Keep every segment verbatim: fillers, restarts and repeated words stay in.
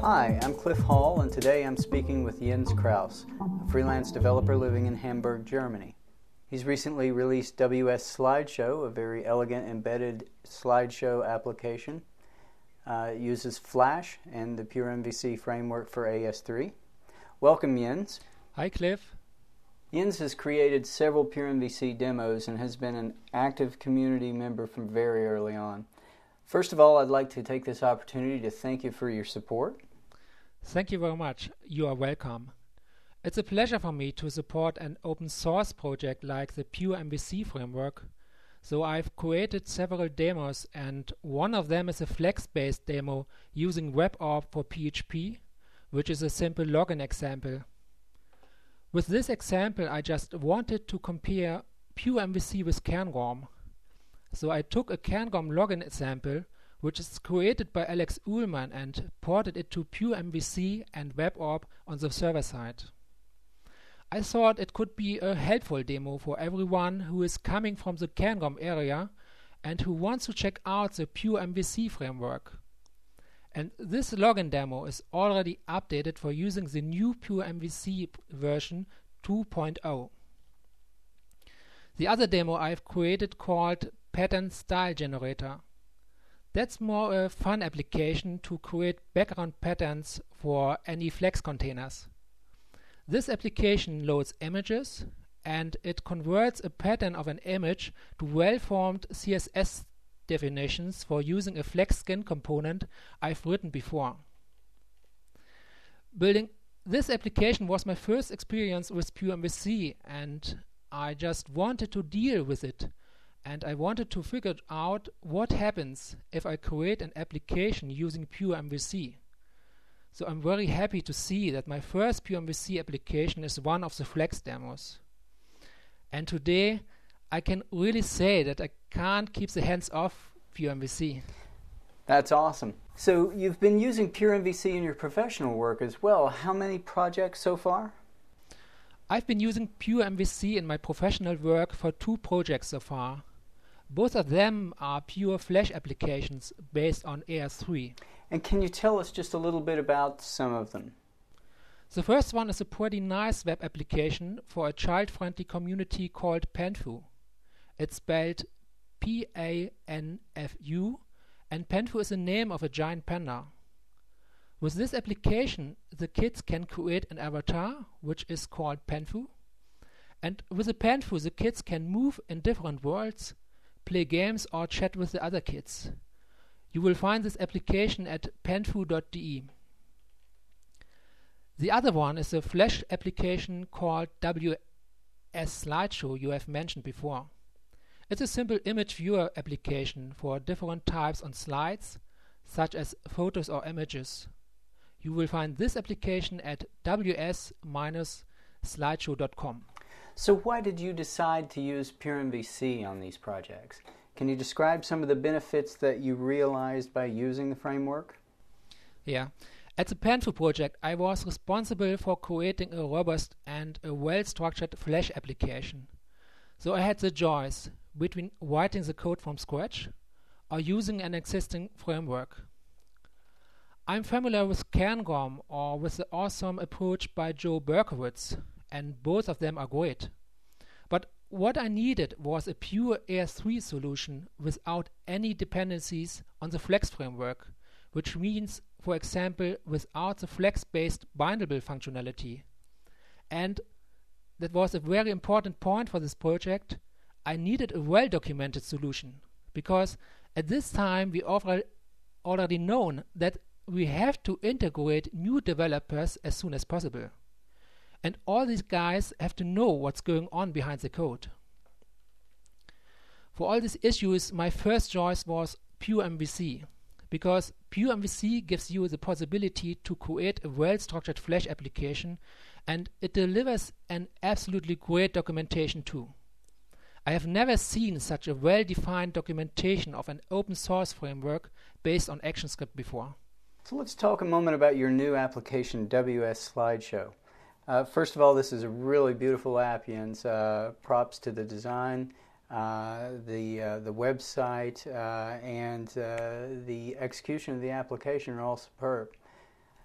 Hi, I'm Cliff Hall, and today I'm speaking with Jens Kraus, a freelance developer living in Hamburg, Germany. He's recently released W S Slideshow, a very elegant embedded slideshow application. Uh, it uses Flash and the PureMVC framework for A S three. Welcome, Jens. Hi, Cliff. Jens has created several PureMVC demos and has been an active community member from very early on. First of all, I'd like to take this opportunity to thank you for your support. Thank you very much. You are welcome. It's a pleasure for me to support an open source project like the PureMVC framework. So I've created several demos, and one of them is a Flex-based demo using WebAuth for P H P, which is a simple login example. With this example, I just wanted to compare PureMVC with CanROM. So I took a CanROM login example, which is created by Alex Ullman, and ported it to PureMVC and WebAuth on the server side. I thought it could be a helpful demo for everyone who is coming from the CanROM area and who wants to check out the PureMVC framework. And this login demo is already updated for using the new PureMVC version two point oh. The other demo I've created called Pattern Style Generator. That's more a fun application to create background patterns for any Flex containers. This application loads images, and it converts a pattern of an image to well-formed C S S definitions for using a Flex skin component I've written before. Building this application was my first experience with PureMVC, and I just wanted to deal with it. And I wanted to figure out what happens if I create an application using PureMVC. So I'm very happy to see that my first PureMVC application is one of the Flex demos. And today I can really say that I can't keep the hands off PureMVC. That's awesome. So you've been using PureMVC in your professional work as well. How many projects so far? I've been using PureMVC in my professional work for two projects so far. Both of them are pure Flash applications based on A S three. And can you tell us just a little bit about some of them? The first one is a pretty nice web application for a child-friendly community called Panfu. It's spelled P A N F U, and Panfu is the name of a giant panda. With this application, the kids can create an avatar, which is called Panfu. And with the Panfu, the kids can move in different worlds, play games, or chat with the other kids. You will find this application at panfu dot d e. The other one is a Flash application called W S Slideshow you have mentioned before. It's a simple image viewer application for different types of slides, such as photos or images. You will find this application at w s dash slideshow dot com. So why did you decide to use PureMVC on these projects? Can you describe some of the benefits that you realized by using the framework? Yeah. At the Panfu project, I was responsible for creating a robust and a well-structured Flash application. So I had the choice between writing the code from scratch or using an existing framework. I'm familiar with CanROM or with the awesome approach by Joe Berkowitz, and both of them are great. But what I needed was a pure A S three solution without any dependencies on the Flex framework, which means, for example, without the Flex-based bindable functionality. And that was a very important point for this project. I needed a well-documented solution, because at this time we already known that we have to integrate new developers as soon as possible. And all these guys have to know what's going on behind the code. For all these issues, my first choice was PureMVC, because PureMVC gives you the possibility to create a well-structured Flash application, and it delivers an absolutely great documentation too. I have never seen such a well-defined documentation of an open source framework based on ActionScript before. So let's talk a moment about your new application, W S Slideshow. Uh, first of all, this is a really beautiful app, Jens. Uh, props to the design, uh, the uh, the website, uh, and uh, the execution of the application are all superb.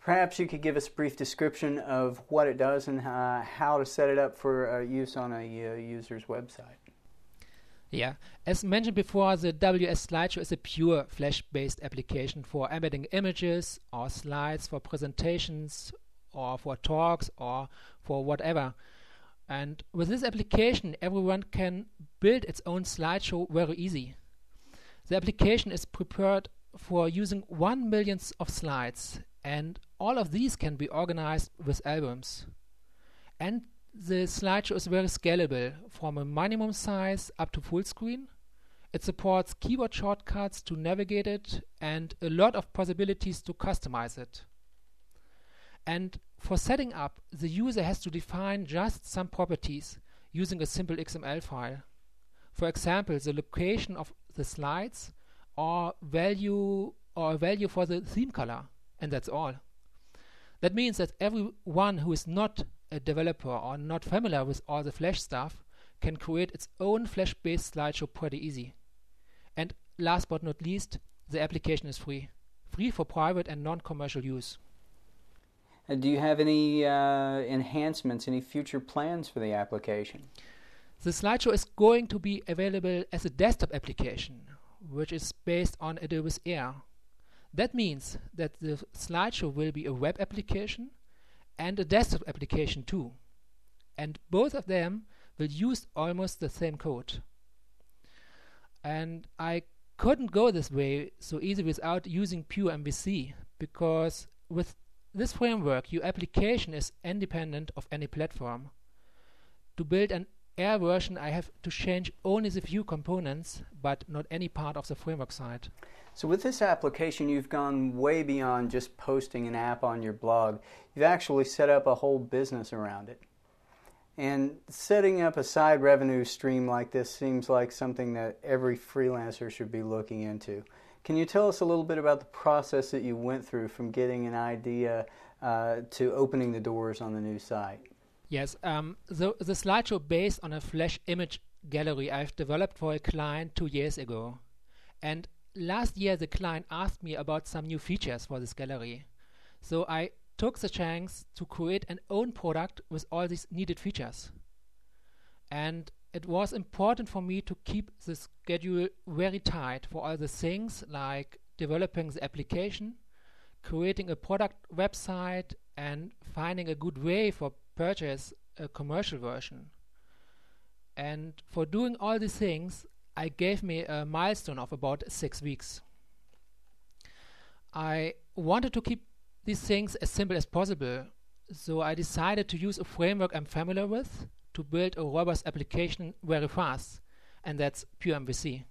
Perhaps you could give us a brief description of what it does and uh, how to set it up for uh, use on a uh, user's website. Yeah, as mentioned before, the W S Slideshow is a pure Flash-based application for embedding images or slides for presentations or for talks or for whatever. And with this application, everyone can build its own slideshow very easy. The application is prepared for using one million of slides, and all of these can be organized with albums. And the slideshow is very scalable, from a minimum size up to full screen. It supports keyboard shortcuts to navigate it and a lot of possibilities to customize it. And for setting up, the user has to define just some properties using a simple X M L file. For example, the location of the slides or value or a value for the theme color, and that's all. That means that everyone who is not a developer or not familiar with all the Flash stuff can create its own Flash-based slideshow pretty easy. And last but not least, the application is free. Free for private and non-commercial use. And do you have any uh, enhancements, any future plans for the application? The slideshow is going to be available as a desktop application, which is based on Adobe's Air. That means that the slideshow will be a web application and a desktop application too. And both of them will use almost the same code. And I couldn't go this way so easy without using pure M V C, because with this framework, your application is independent of any platform. To build an Air version, I have to change only the few components, but not any part of the framework side. So with this application, you've gone way beyond just posting an app on your blog. You've actually set up a whole business around it. And setting up a side revenue stream like this seems like something that every freelancer should be looking into. Can you tell us a little bit about the process that you went through from getting an idea uh, to opening the doors on the new site? Yes, um, the, the slideshow based on a Flash image gallery I've developed for a client two years ago. And last year the client asked me about some new features for this gallery. So I took the chance to create an own product with all these needed features. And it was important for me to keep the schedule very tight for all the things like developing the application, creating a product website, and finding a good way for purchase a commercial version. And for doing all these things, I gave me a milestone of about six weeks. I wanted to keep these things as simple as possible, so I decided to use a framework I'm familiar with to build a robust application very fast, and that's pure M V C.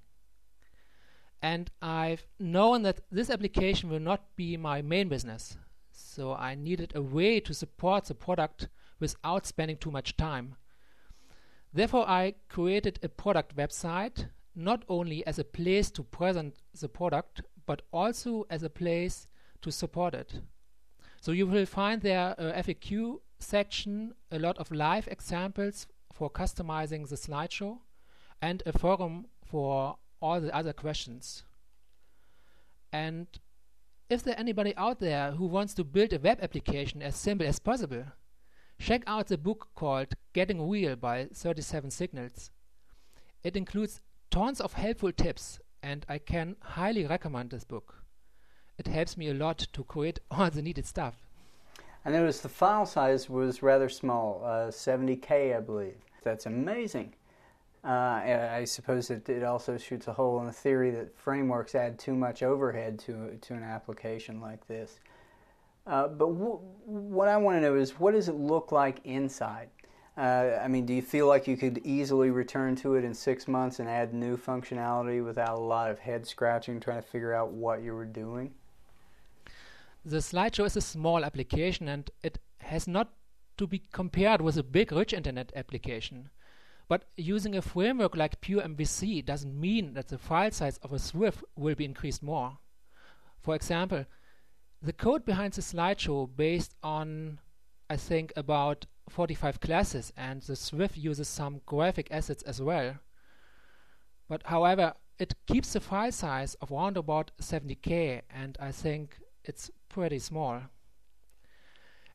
And I've known that this application will not be my main business, so I needed a way to support the product without spending too much time. Therefore, I created a product website, not only as a place to present the product, but also as a place to support it. So you will find there a F A Q section, a lot of live examples for customizing the slideshow, and a forum for all the other questions. And if there's anybody out there who wants to build a web application as simple as possible, check out the book called Getting Real by thirty-seven Signals. It includes tons of helpful tips, and I can highly recommend this book. It helps me a lot to create all the needed stuff. I noticed the file size was rather small, uh, seventy K I believe. That's amazing. Uh, I suppose it, it also shoots a hole in the theory that frameworks add too much overhead to, to an application like this. Uh, but w what I want to know is, what does it look like inside? Uh, I mean, do you feel like you could easily return to it in six months and add new functionality without a lot of head scratching trying to figure out what you were doing? The slideshow is a small application, and it has not to be compared with a big rich internet application. But using a framework like pure M V C doesn't mean that the file size of a Swift will be increased more. For example, the code behind the slideshow based on, I think, about forty-five classes, and the Swift uses some graphic assets as well. But however, it keeps the file size of around about seventy K, and I think it's pretty small.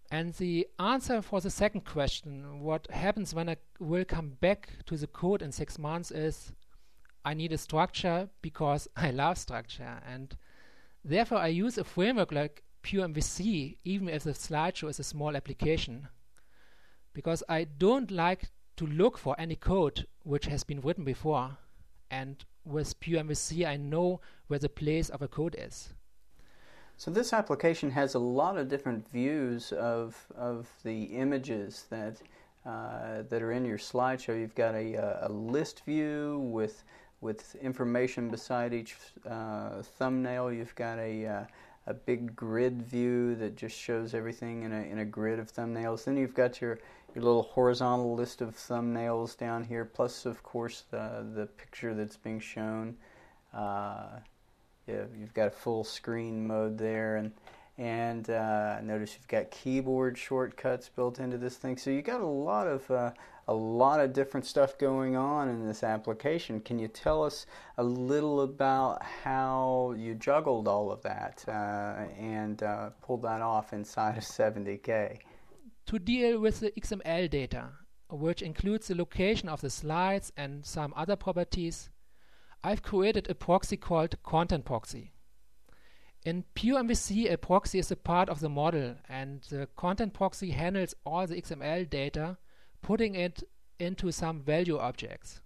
And the answer for the second question, what happens when I will come back to the code in six months, is I need a structure because I love structure. And therefore I use a framework like PureMVC, even if the slideshow is a small application, because I don't like to look for any code which has been written before. And with PureMVC, I know where the place of a code is. So this application has a lot of different views of of the images that uh, that are in your slideshow. You've got a, a list view with with information beside each uh, thumbnail. You've got a uh, a big grid view that just shows everything in a in a grid of thumbnails. Then you've got your your little horizontal list of thumbnails down here, plus of course the the picture that's being shown. Uh, Yeah, you've got a full screen mode there, and and uh, notice you've got keyboard shortcuts built into this thing. So you got a lot of uh, a lot of different stuff going on in this application. Can you tell us a little about how you juggled all of that uh, and uh, pulled that off inside of seventy K? To deal with the X M L data, which includes the location of the slides and some other properties, I've created a proxy called Content Proxy. In PureMVC, a proxy is a part of the model, and the Content Proxy handles all the X M L data, putting it into some value objects.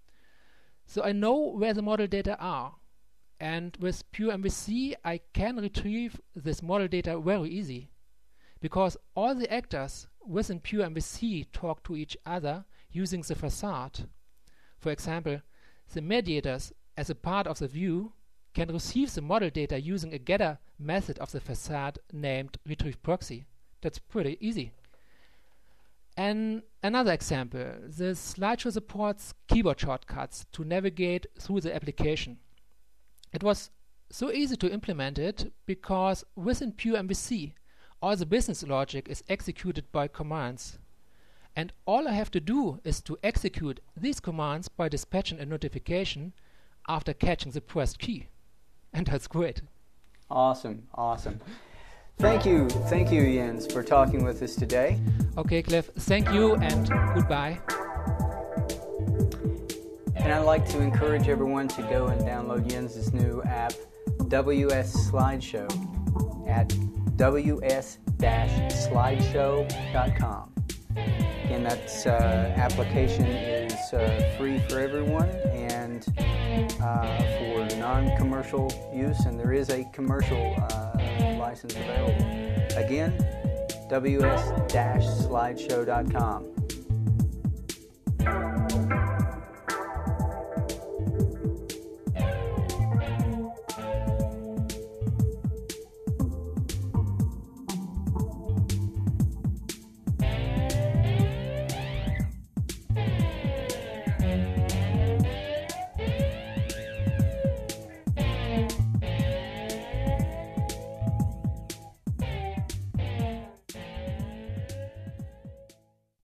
So I know where the model data are, and with PureMVC I can retrieve this model data very easy, because all the actors within PureMVC talk to each other using the facade. For example, the mediators, as a part of the view, can receive the model data using a getter method of the facade named retrieveProxy. That's pretty easy. And another example, the slideshow supports keyboard shortcuts to navigate through the application. It was so easy to implement it because within PureMVC, all the business logic is executed by commands. And all I have to do is to execute these commands by dispatching a notification after catching the pressed key. And that's great. Awesome, awesome. Thank you, thank you, Jens, for talking with us today. Okay, Cliff, thank you and goodbye. And I'd like to encourage everyone to go and download Jens's new app, W S Slideshow, at w s dash slideshow dot com. Again, that uh, application is uh, free for everyone and uh, for non-commercial use, and there is a commercial uh, license available. Again, w s dash slideshow dot com.